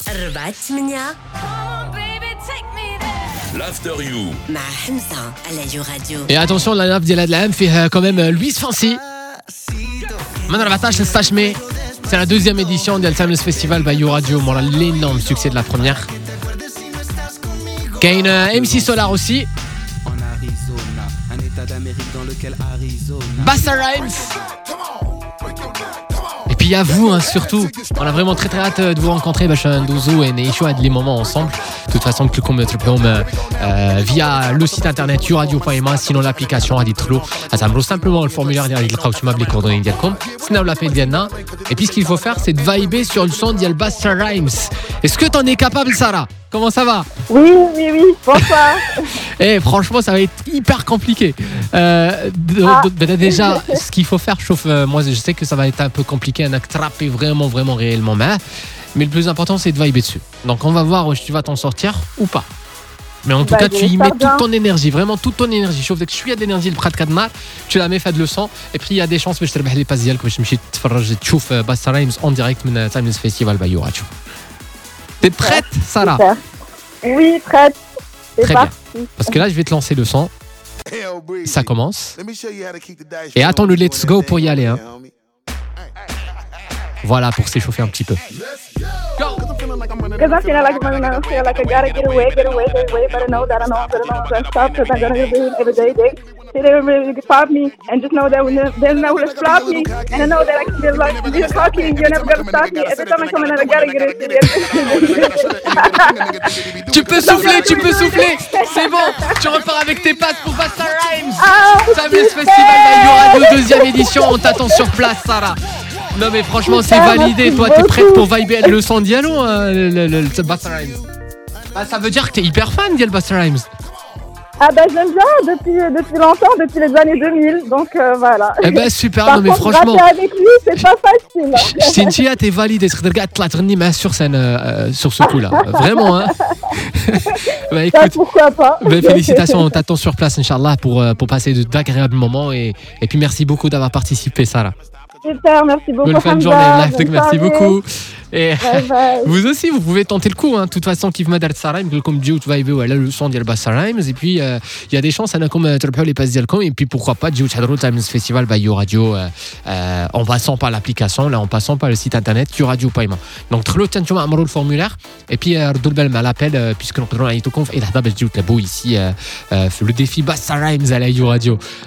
4-8 l'After You مع حمزة على يو راديو. Et attention, la nappe ديال هاد العام فيه quand même Luis Fancy. من 14 ل 16 mai, c'est la deuxième édition du Timeless Festival by You Radio, voilà l'énorme succès de la première. Kane MC Solar aussi. Bassa Rhymes. Et puis à vous hein, surtout, on a vraiment très hâte de vous rencontrer Bachan Douzou et Neisho à les moments ensemble. De toute façon, plus qu'on me via le site internet youradio.ma, sinon l'application Aditro. Azamro simplement le formulaire derrière les coordonnées d'Yalcom. Sinon l'appel Diana. Et puis ce qu'il faut faire, c'est de vibrer sur le son d'Yal Bassa Rhymes. Est-ce que t'en es capable, Sarah? Comment ça va? Oui, bonsoir. Et franchement, ça va être hyper compliqué. Déjà, ce qu'il faut faire, moi je sais que ça va être un peu compliqué, un attraper vraiment réellement, mais le plus important c'est de vibrer dessus. Donc on va voir où tu vas t'en sortir ou pas. Mais en tout cas, tu y mets toute ton énergie, vraiment toute ton énergie. Chauffe dès que je suis à d'énergie le prat kadmar, tu la mets, fais de le son. Et puis il y a des chances que je te rebaisse les passes d'yal, que je me suis tchouf Bassa Rhymes en direct من Timeless Festival by You Radio. T'es prête, Sarah? Super. Oui, prête. Très bien. Parce que là, je vais te lancer le son. Ça commence. Et attends le let's go pour y aller. Hein. Voilà, pour s'échauffer un petit peu. Go! Because I feel like I'm gonna feel like I gotta get away, but I know that I don't stop because I'm gonna do it every day. They don't really stop me, and just know that they're not gonna stop me, and I know that I can be like, you're talking, you're never gonna stop me. Every time I come in, I gotta get it. Tu peux souffler, c'est bon. Tu repars avec tes pattes pour Bassa Rhymes. Timeless Festival by You Radio, deuxième édition. On t'attend sur place, Sarah. Non mais franchement c'est validé, toi t'es prête pour vibrer le son Diallo, le Bassa Rhymes. Bah, ça veut dire que t'es hyper fan d'Yal Bassa Rhymes. Ah bah j'aime bien depuis longtemps, depuis les années 2000, donc voilà. Eh ben super, Par non mais contre, franchement. rapper avec lui, c'est pas facile. Cynthia, t'es validée, tu vas te sur scène sur ce coup-là, vraiment hein. Bah écoute, Ça, pourquoi pas. bah, félicitations, on t'attend sur place Inch'Allah pour passer d'agréables moments et puis merci beaucoup d'avoir participé Sarah. Super, merci beaucoup. Bonne fin de journée, live, merci beaucoup. Et bye. vous aussi, vous pouvez tenter le coup. Hein. De toute façon, qui m'a dit Sarah, comme Dieu, tu vas y voir le son de Bassa Rhymes. Et puis, il y a des chances, comme tu les passes d'Alcom. Et puis, pourquoi pas, Dieu, tu as le Timeless Festival by You Radio en passant par l'application, là, en passant par le site internet youradio.ma. Donc, tu as le formulaire. Et puis, redouble à l'appel, puisque nous avons un conf. Et là, tu as beau ici, le défi Bassa Rhymes à la You Radio.